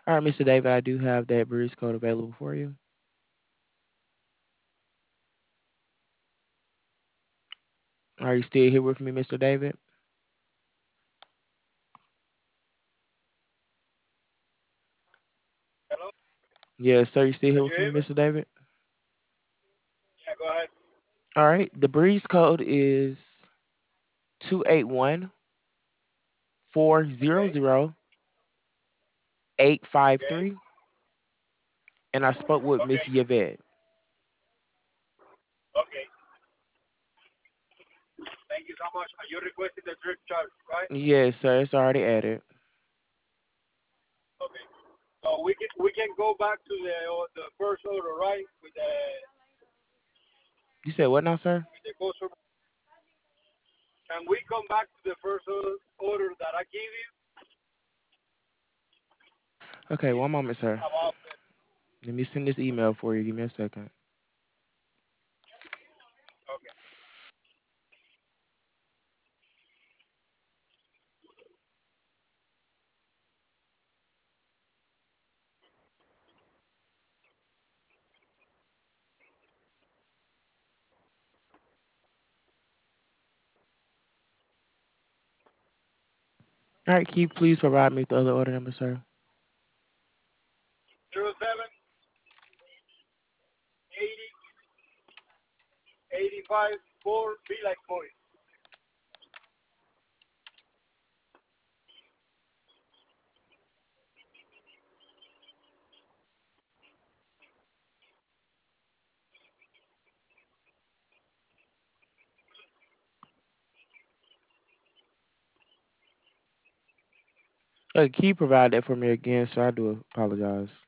All right, Mr. David, I do have that breeze code available for you. Are you still here with me, Mr. David? Yes, sir. You still here with me, Mr. David? All right. The breeze code is 281-400-853, and I spoke with Miss Yvette. Yes, sir. It's already added. You said what now, sir? Okay, one moment, sir. Let me send this email for you. Give me a second. All right, can you please provide me with the other order number, sir? Can you provide that for me again, sir? I do apologize.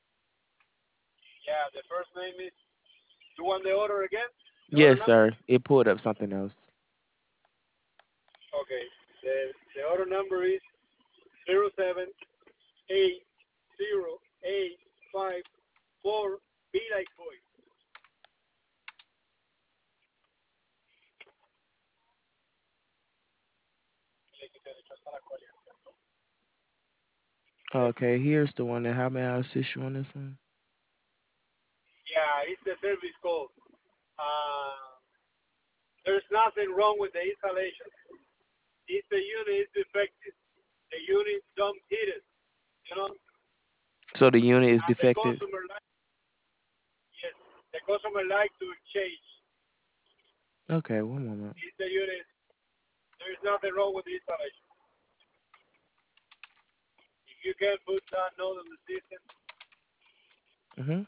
Yes, sir. It pulled up something else. Okay, here's the one. That how may I assist you on this one? So the unit is defective. Okay, one moment. Mm-hmm.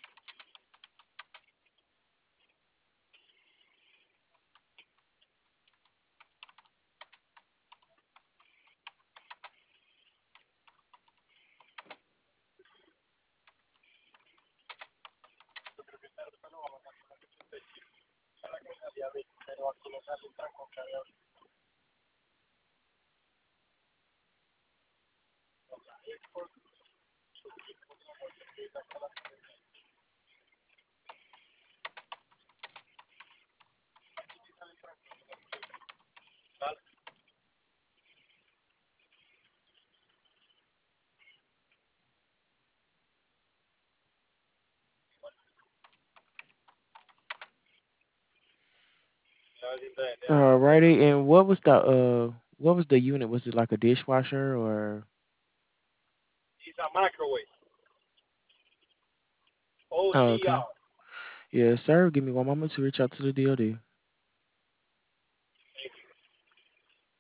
Alrighty, and what was the unit? Was it like a dishwasher or? Oh, okay. Yes, sir. Give me one moment to reach out to the DOD.